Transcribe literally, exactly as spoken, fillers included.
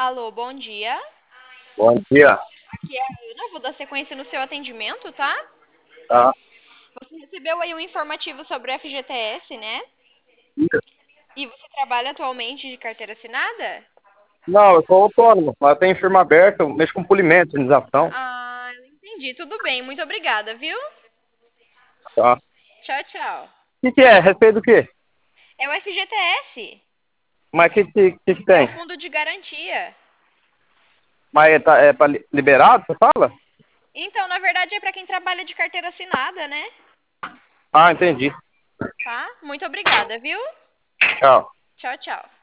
Alô, bom dia. Bom dia. Aqui é a Ana, vou dar sequência no seu atendimento, tá? Tá. Você recebeu aí um informativo sobre o F G T S, né? Isso. E você trabalha atualmente de carteira assinada? Não, eu sou autônomo, mas eu tenho firma aberta, eu mexo com polimento, indenização. Ah, eu entendi. Tudo bem, muito obrigada, viu? Tá. O Tchau, tchau. que, que é? Respeito do quê? É o F G T S. Mas o que, que, que, que É o tem? fundo de garantia. Mas é, tá, é pra li- liberado, você fala? Então, na verdade, é para quem trabalha de carteira assinada, né? Ah, entendi. Tá? Muito obrigada, viu? Tchau. Tchau, tchau.